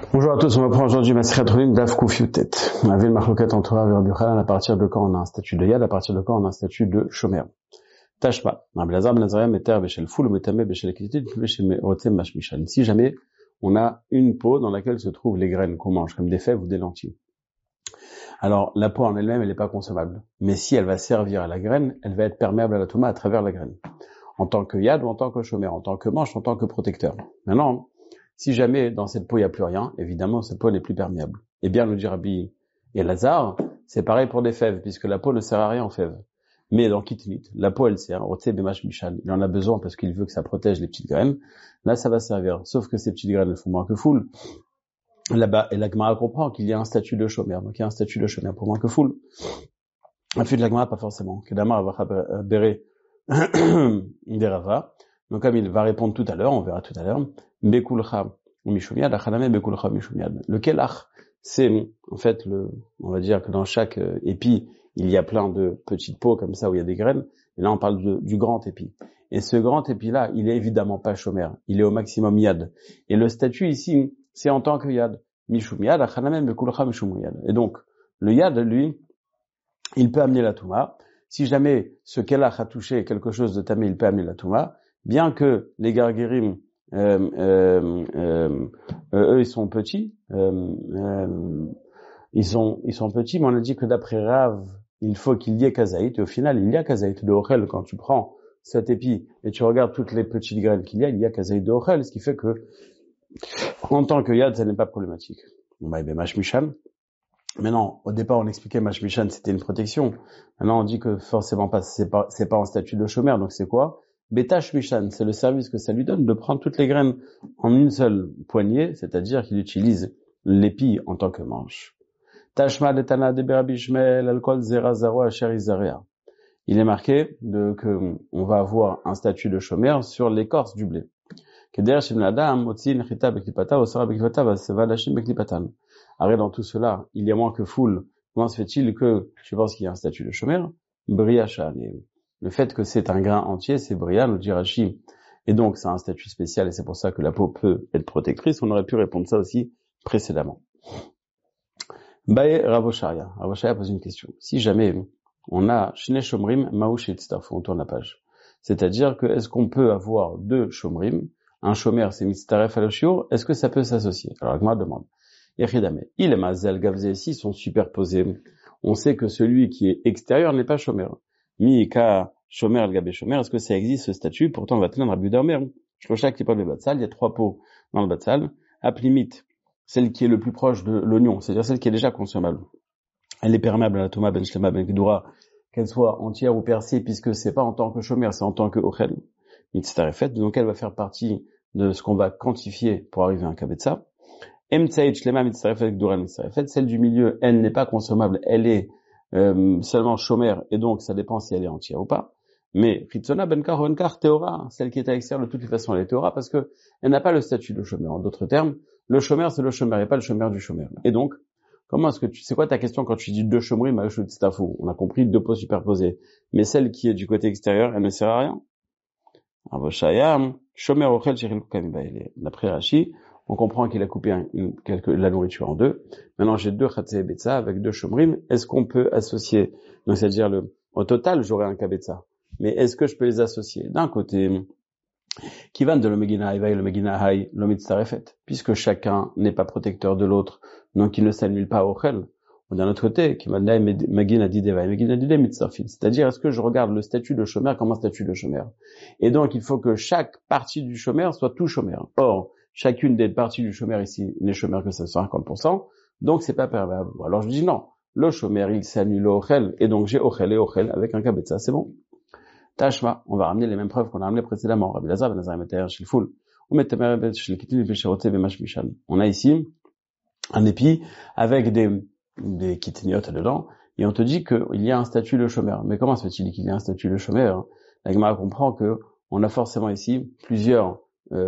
Bonjour à tous, on va prendre aujourd'hui Masechet Rolin Daf Kuf Yutet. On avait le marloquet en Torah vers Rabbi à partir de quand on a un statut de Yad, à partir de quand on a un statut de Shomer. Tashma. Rabbi Lazar ben Azariah Meter Beshel Foul, Metame Beshel Ekitit, Beshel Rotem Mashmishan. Si jamais on a une peau dans laquelle se trouvent les graines qu'on mange, comme des fèves ou des lentilles. Alors, la peau en elle-même, elle n'est pas consommable. Mais si elle va servir à la graine, elle va être perméable à la Touma à travers la graine. En tant que Yad ou en tant que Shomer, en tant que manche, en tant que protecteur. Maintenant, si jamais dans cette peau il n'y a plus rien, évidemment cette peau n'est plus perméable. Eh bien, nous dit Rabbi Elazar, c'est pareil pour des fèves, puisque la peau ne sert à rien en fèves. Mais dans Kitnit, la peau elle sert, il en a besoin parce qu'il veut que ça protège les petites graines. Là, ça va servir. Sauf que ces petites graines, elles font moins que foule. Là-bas, et la Gemara comprend qu'il y a un statut de Shomer. Donc il y a un statut de Shomer pour moins que foule. Ensuite, de la Gemara, pas forcément. Kedama va béré des Rava. Donc comme il va répondre tout à l'heure, on verra tout à l'heure, Bekulcha ou Mishumiad, Achaname Bekulcha Mishumiad. Le Kelach, c'est en fait on va dire que dans chaque épi, il y a plein de petites peaux comme ça où il y a des graines, et là on parle du grand épi. Et ce grand épi-là, il est évidemment pas Shomer, il est au maximum Yad. Et le statut ici, c'est en tant que Yad. Mishumiad, Achaname Bekulcha Mishumiad. Et donc, le Yad, lui, il peut amener la Touma. Si jamais ce Kelach a touché quelque chose de tamé, il peut amener la Touma. Bien que les garguérim, eux, ils sont petits, ils sont petits, mais on a dit que d'après Rav, il faut qu'il y ait kazaït, et au final, il y a kazaït de Ochel. Quand tu prends cet épi et tu regardes toutes les petites graines qu'il y a kazaït de Ochel, ce qui fait que, en tant que Yad, ça n'est pas problématique. Mashmishan. Maintenant, au départ, on expliquait Mashmishan, c'était une protection. Maintenant, on dit que forcément pas, c'est pas un statut de Shomer, donc c'est quoi? Betash Mishan, c'est le service que ça lui donne de prendre toutes les graines en une seule poignée, c'est-à-dire qu'il utilise l'épi en tant que manche. Tashma de Tana de Berabishmel, alcool zera zaro asher izarea. Il est marqué que on va avoir un statut de Shomer sur l'écorce du blé. Keder shim ladam otzin chita beklipata osara beklipata vasevadashim beklipatan. Arrête, dans tout cela, il y a moins que foule. Comment se fait-il que je pense qu'il y a un statut de Shomer? Briacha. Le fait que c'est un grain entier, c'est Bria, nous dit Rashi. Et donc, c'est un statut spécial et c'est pour ça que la peau peut être protectrice. On aurait pu répondre ça aussi précédemment. Bae Ravosharia. Ravosharia pose une question. Si jamais on a Shne Shomrim, Maouch et Tztaf, on tourne la page. C'est-à-dire que est-ce qu'on peut avoir deux Shomrim? Un Shomer, c'est Mitztaref al-Shiur. Est-ce que ça peut s'associer? Alors, Agma demande. Yechidame. Il est Mazel Gavze, s'ils sont superposés. On sait que celui qui est extérieur n'est pas Shomer. Mika Shomer al-Gabé Shomer, est-ce que ça existe ce statut? Pourtant, on va tenir un Rabbi Omer. Shloshak qui parle de Batsal, il y a 3 pots dans le Batsal. Aplimit, celle qui est le plus proche de l'oignon, c'est-à-dire celle qui est déjà consommable. Elle est perméable à la Toma ben Shlema ben Kedoura, qu'elle soit entière ou percée, puisque c'est pas en tant que Shomer, c'est en tant que Ochel. Mitztarefet, donc elle va faire partie de ce qu'on va quantifier pour arriver à un Kabetza. Emtsaït Shlema Mitztarefet Kedoura Mitztarefet, celle du milieu, elle n'est pas consommable, elle est seulement Shomer, et donc ça dépend si elle est entière ou pas. Mais Ritzona Benkar Benkar Théora, celle qui est à l'extérieur de toutes les façons elle est Théora parce que elle n'a pas le statut de Shomer. En d'autres termes, le Shomer c'est le Shomer et pas le Shomer du Shomer. Et donc, comment est-ce que c'est quoi ta question quand tu dis deux Shomerim, Maouch et Tztaf? On a compris deux pots superposés. Mais celle qui est du côté extérieur, elle ne sert à rien. Avoshayam, Shomer Ochel Shiril Kamibaïle. D'après Rashi, on comprend qu'il a coupé la nourriture en deux. Maintenant, j'ai deux Chatzé Betza avec deux Shomrim. Est-ce qu'on peut associer? Donc, c'est-à-dire au total, j'aurai un Kabetza. Mais est-ce que je peux les associer? D'un côté, Kivan de l'Omegina Haïva et l'Omegina Haï, l'Omitzarefet, puisque chacun n'est pas protecteur de l'autre, donc il ne s'annule pas au Ochel. Ou d'un autre côté, Kivan Megina Dideva et Megina Dide Mitzarfit. C'est-à-dire, est-ce que je regarde le statut de Shomer comme un statut de Shomer? Et donc, il faut que chaque partie du Shomer soit tout Shomer. Or, chacune des parties du Shomer ici n'est Shomer que 50%, donc c'est pas perméable. Alors je dis non, le Shomer il s'annule au Ochel, et donc j'ai Ochel et Ochel avec un Kabetza, c'est bon. Tashma, on va ramener les mêmes preuves qu'on a ramenées précédemment. Rabbi Lazar ben Azariah Meter Shilful, ou Metemer Shilkitin Visherote Bemashmishan. On a ici un épi avec des kitiniotes dedans, et on te dit qu'il y a un statut de Shomer. Mais comment se fait-il qu'il y a un statut de Shomer? La Gemara comprend que on a forcément ici plusieurs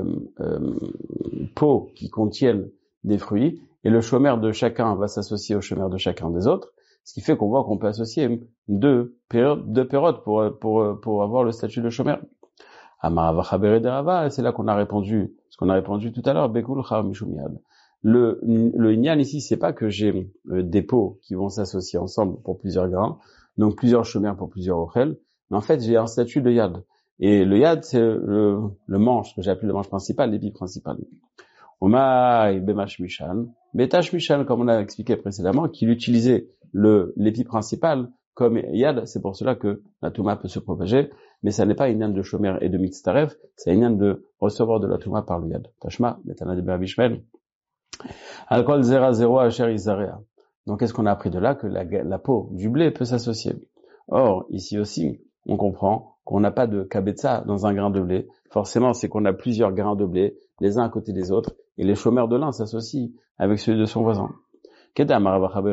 pots qui contiennent des fruits, et le Shomer de chacun va s'associer au Shomer de chacun des autres, ce qui fait qu'on voit qu'on peut associer deux périodes pour avoir le statut de Shomer. Amarava Chabere de Rava, c'est là qu'on a répondu, ce qu'on a répondu tout à l'heure, Bekul Char Mishumiad. Le inyan ici, c'est pas que j'ai des pots qui vont s'associer ensemble pour plusieurs grains, donc plusieurs chomers pour plusieurs ochel, mais en fait, j'ai un statut de yad. Et le yad, c'est le manche, que j'ai appelé le manche principal, l'épi principal. Omai bemash mishan, betash mishan, comme on a expliqué précédemment, qu'il utilisait l'épi principal comme yad, c'est pour cela que la touma peut se propager, mais ça n'est pas une yad de chomer et de mitztaref, c'est une yad de recevoir de la touma par le yad. Tashma, metana de be'abishmel. Alcool 0 asher izarea. Donc, qu'est-ce qu'on a appris de là? Que la peau du blé peut s'associer. Or, ici aussi, on comprend qu'on n'a pas de kabetza dans un grain de blé. Forcément, c'est qu'on a plusieurs grains de blé, les uns à côté des autres, et les chômeurs de l'un s'associent avec celui de son voisin. Comme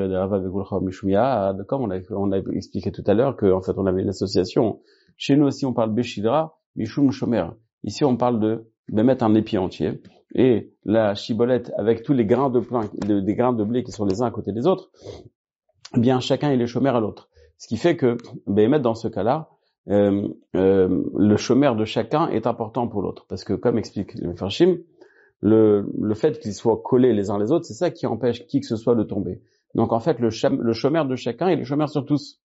on a expliqué tout à l'heure qu'en fait, on avait une association. Chez nous aussi, on parle beshidra, mishum shomer. Ici, on parle de mettre un épi entier. Et la chibolette, avec tous les grains des grains de blé qui sont les uns à côté des autres, eh bien, chacun est les chômeurs à l'autre. Ce qui fait que, dans ce cas-là, le chômeur de chacun est important pour l'autre. Parce que, comme explique le Farshim, le fait qu'ils soient collés les uns les autres, c'est ça qui empêche qui que ce soit de tomber. Donc, en fait, le chômeur de chacun est le chômeur sur tous.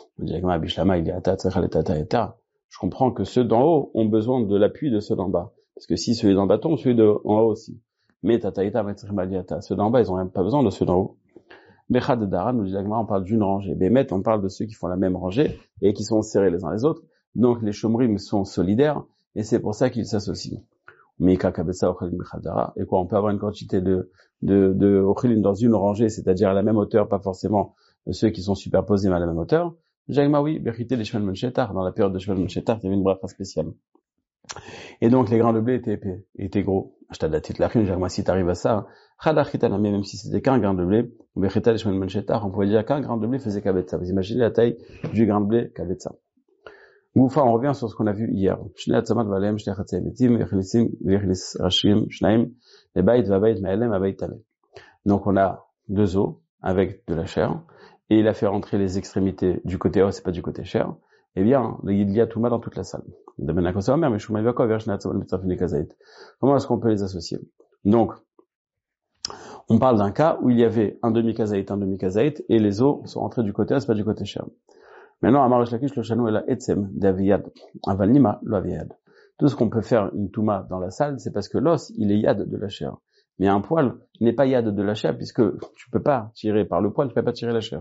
Je comprends que ceux d'en haut ont besoin de l'appui de ceux d'en bas. Parce que si celui d'en bas tombe, celui d'en haut aussi. Mais ceux d'en bas, ils ont même pas besoin de ceux d'en haut. Bechad Dara, nous dit l'Agma, on parle d'une rangée. Bémet, on parle de ceux qui font la même rangée et qui sont serrés les uns les autres. Donc les chomrim sont solidaires et c'est pour ça qu'ils s'associent. Et quoi, on peut avoir une quantité de ochilim dans une rangée, c'est-à-dire à la même hauteur, pas forcément ceux qui sont superposés mais à la même hauteur. L'Agma, oui, Bechité les Shemel Menchetar, dans la période de Shemel Menchetar, il y avait une bracha spéciale. Et donc, les grains de blé étaient épais, étaient gros. Si t'arrives à ça, même si c'était qu'un grain de blé, on pouvait dire qu'un grain de blé faisait kabetza. Vous imaginez la taille du grain de blé kabetza. Goufa, on revient sur ce qu'on a vu hier. Donc, on a deux os avec de la chair, et il a fait rentrer les extrémités du côté os et pas du côté chair. Eh bien, il y a tout mal dans toute la salle. Comment est-ce qu'on peut les associer? Donc, on parle d'un cas où il y avait un demi-kazaït, et les os sont entrés du côté os, pas du côté chair. Maintenant, Amarash Lakish, le chanou est la etzem d'aviyad. Aval nima, lo aviyad. Tout ce qu'on peut faire une touma dans la salle, c'est parce que l'os, il est yad de la chair. Mais un poil n'est pas yad de la chair, puisque tu peux pas tirer par le poil, tu peux pas tirer la chair.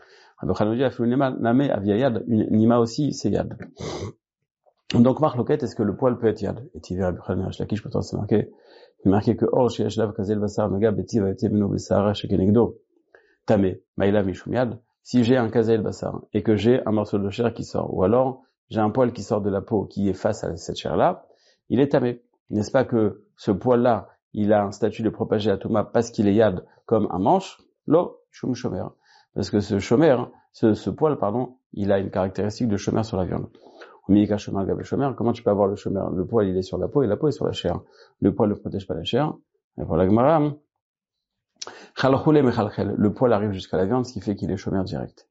Une nima aussi, c'est yad. Donc, Marc Loquette, est-ce que le poil peut être yad? Et tu verras, Lakish, peut-être c'est marqué que or, chez Ashlav, Kazel, Vassar, Naga, Beti, va être Beno, Bessara, chez Kenegdo. Tame, Maïla, Mishum yad. Si j'ai un kazel bassar et que j'ai un morceau de chair qui sort, ou alors j'ai un poil qui sort de la peau qui est face à cette chair-là, il est tamé. N'est-ce pas que ce poil-là, il a un statut de propagé à Touma parce qu'il est yad comme un manche? Lo, shum shomer. Parce que ce poil, il a une caractéristique de shomer sur la viande. Comment tu peux avoir le shomer? Le poil, il est sur la peau et la peau est sur la chair. Le poil ne protège pas la chair. Et pour la Gemara, le poil arrive jusqu'à la viande, ce qui fait qu'il est chômeur direct.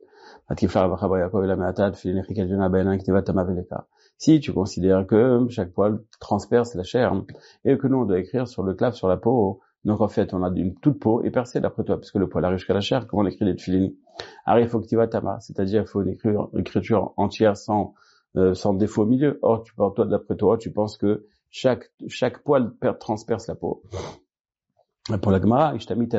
Si tu considères que chaque poil transperce la chair, et que nous on doit écrire sur le clave, sur la peau, donc en fait on a une toute peau est percée d'après toi, puisque le poil arrive jusqu'à la chair, comment on écrit les tefilin? C'est-à-dire il faut une écriture entière sans défaut au milieu. Or, d'après toi, tu penses que chaque poil transperce la peau. Pour la Gemara,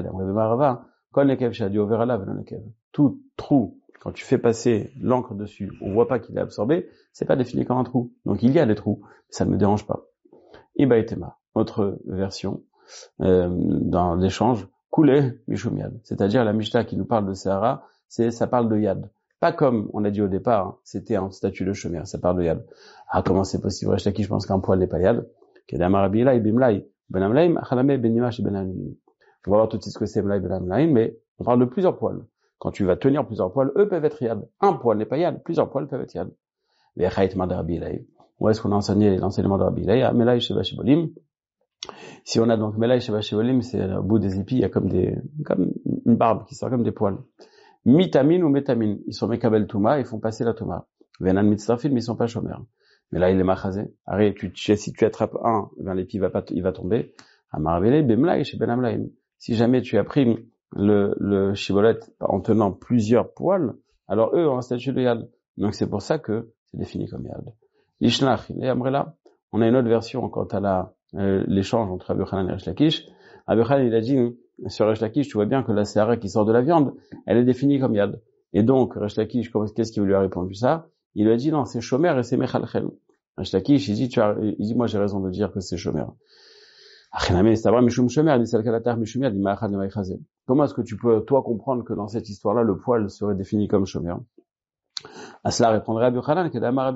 tout trou, quand tu fais passer l'encre dessus, on voit pas qu'il est absorbé, c'est pas défini comme un trou. Donc il y a des trous, ça ne me dérange pas. Ibaïtema, autre version dans l'échange, coulé mishum yad, c'est-à-dire la Mishnah qui nous parle de Sahara, ça parle de yad. Pas comme on a dit au départ, c'était un statut de shomer, ça parle de yad. Ah, comment c'est possible? Je pense qu'un poil n'est pas yad. On va voir tout de suite ce que c'est Mlaï Benamlaïm, mais on parle de plusieurs poils. Quand tu vas tenir plusieurs poils, eux peuvent être yad. Un poil n'est pas yad, plusieurs poils peuvent être yad. Où est-ce qu'on a enseigné l'enseignement de Rabbi Ilaï? Melaï Sheva Shibolim. Si on a donc Melaï Sheva Shibolim, c'est au bout des épis, il y a comme une barbe qui sort comme des poils. Mitamin ou métamine, ils sont mekabel touma, ils font passer la touma. Venan mitzrafil, mais ils sont pas chômeurs. Mais là, il est machazé. Si tu attrapes un, l'épi il va tomber. Amarvele, bemlaï, chez benamlaïm. si jamais tu as pris le shibolet en tenant plusieurs poils, alors eux ont un statut de yad. Donc c'est pour ça que c'est défini comme yad. L'ishnach, et Amrela, on a une autre version quant à l'échange entre Rabbi Yochanan et Resh Lakish. Rabbi Yochanan, il a dit, sur Resh Lakish, tu vois bien que la séhara qui sort de la viande, elle est définie comme yad. Et donc, Resh Lakish, qu'est-ce qu'il lui a répondu ça? Il lui a dit, non, c'est shomer et c'est mechalchel. Resh Lakish, il dit, moi j'ai raison de dire que c'est shomer. Comment est-ce que tu peux, toi, comprendre que dans cette histoire-là, le poil serait défini comme shomer? À cela répondrait Rabbi Yochanan,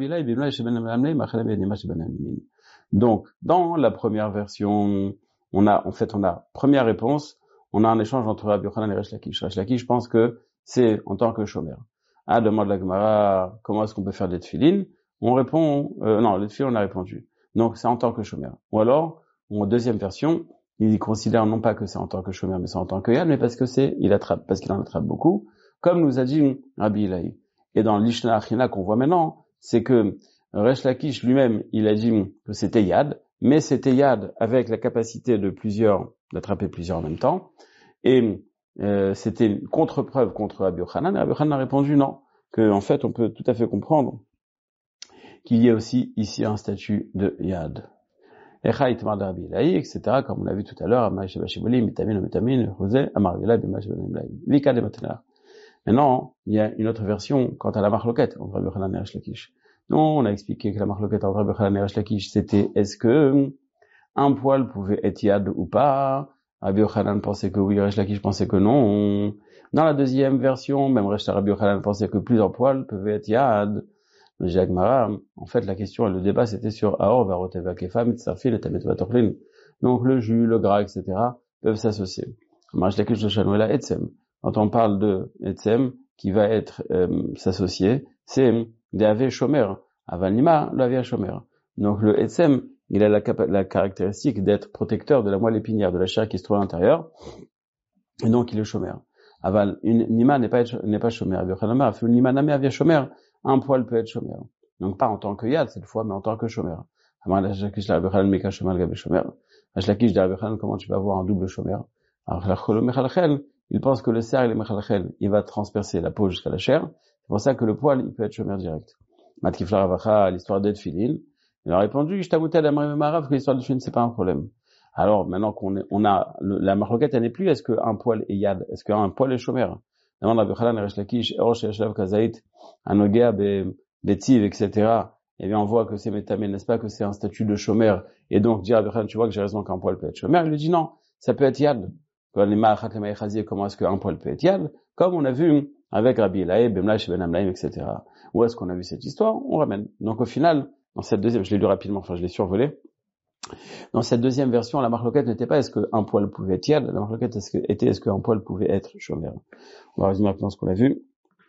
donc, dans la première version, on a première réponse, on a un échange entre Rabbi Yochanan et Resh Lakish. Resh Lakish pense que c'est en tant que shomer. Ah, demande la Gemara, comment est-ce qu'on peut faire des tefilin? On répond, non, les tefilin, on a répondu. Donc, c'est en tant que shomer. Ou alors, en deuxième version, il considère non pas que c'est en tant que shomer, mais c'est en tant que yad, mais parce qu'il en attrape beaucoup, comme nous a dit Rabbi Ilaï. Et dans l'Ishna Achina qu'on voit maintenant, c'est que Resh Lakish lui-même, il a dit que c'était yad, mais c'était yad avec la capacité d'attraper plusieurs en même temps. Et c'était une contre-preuve contre Rabbi Yochanan. Et Rabbi Yochanan a répondu non, que en fait on peut tout à fait comprendre qu'il y a aussi ici un statut de yad. Etc. Comme on l'a vu tout à l'heure, maintenant, il y a une autre version quant à la marloquette entre Rabbi Yochanan et Resh Lakish. Non, on a expliqué que la marloquette entre Rabbi Yochanan et Resh Lakish, c'était est-ce que un poil pouvait être yad ou pas? Rabbi Yochanan pensait que oui, Resh Lakish pensait que non. Dans la deuxième version, même Rabbi Yochanan pensait que plusieurs poils pouvaient être yad. Mais Jacques Mara, en fait, la question et le débat, c'était sur Aor, Varoteva, Kefa, Mitzarfil, et Tamet Vatorlin. Donc, le jus, le gras, etc., peuvent s'associer. Quand on parle de Etzem, qui va être, s'associer, c'est Deave Shomer. Avalima, l'Avia Shomer. Donc, le Etzem, il a la caractéristique d'être protecteur de la moelle épinière, de la chair qui se trouve à l'intérieur. Et donc, il est Shomer. Aval, une Nima n'est pas Shomer. Nima Name Avia Shomer. Un poil peut être shomer. Donc pas en tant que yad cette fois, mais en tant que shomer. Comment tu vas avoir un double shomer? Il pense que le cerf, il va transpercer la peau jusqu'à la chair. C'est pour ça que le poil, il peut être shomer direct. Matkifla Ravacha, l'histoire d'Edfilin, il a répondu, que l'histoire d'Edfilin, c'est pas un problème. Alors, maintenant qu'on a la marloquette, elle n'est plus, est-ce qu'un poil est yad? Est-ce qu'un poil est shomer? Demande Rabbi Yochanan et Resh Lakish, Anogea, Betiv, etc. Eh bien, on voit que c'est métamé, n'est-ce pas, que c'est un statut de shomer. Et donc, dire Rabbi Yochanan, tu vois que j'ai raison qu'un poil peut être shomer. Il lui dit non, ça peut être yad. Comment est-ce qu'un poil peut être yad? Comme on a vu avec Rabbi Ilaï, Bemlash, Ben Amlaïm, etc. Où est-ce qu'on a vu cette histoire? On ramène. Donc, au final, dans cette deuxième, je l'ai lu rapidement, je l'ai survolé. Dans cette deuxième version, la marloquette n'était pas est-ce qu'un poil pouvait être yad, la marloquette était est-ce qu'un poil pouvait être shomer. On va résumer maintenant ce qu'on a vu.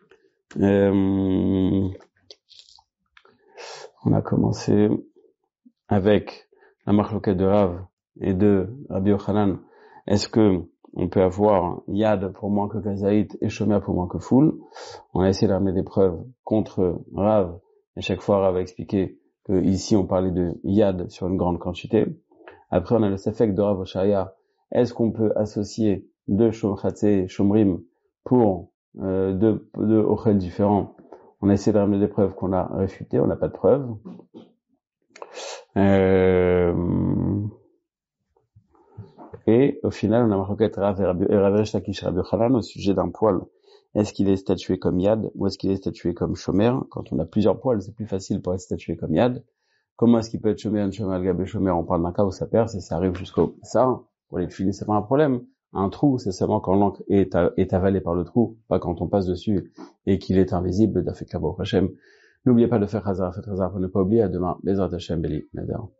On a commencé avec la marloquette de Rav et de Rabbi Yochanan. Est-ce que on peut avoir yad pour moins que kazaït et shomer pour moins que foul? On a essayé de ramener des preuves contre Rav. Et chaque fois, Rav a expliqué que ici on parlait de yad sur une grande quantité. Après, on a le safek de Rav Oshaya. Est-ce qu'on peut associer deux shomchatse et shomrim pour deux ochel différents? On a essayé de ramener des preuves qu'on a réfutées, on n'a pas de preuves. Et au final, on a marqué Rav Resh Lakish Rabbi Yochanan au sujet d'un poil. Est-ce qu'il est statué comme yad ou est-ce qu'il est statué comme shomer? Quand on a plusieurs poils, c'est plus facile pour être statué comme yad. Comment est-ce qu'il peut être shomer, un shomer, al-gabé shomer? On parle d'un cas où ça perce et ça arrive jusqu'au ça. Pour les filets, c'est pas un problème. Un trou, c'est seulement quand l'encre est avalée par le trou, pas quand on passe dessus et qu'il est invisible d'Afek Labo Hashem. N'oubliez pas de faire Hazara, faites Hazara pour ne pas oublier. À demain, Bezrat Hashem, Beli, Nader.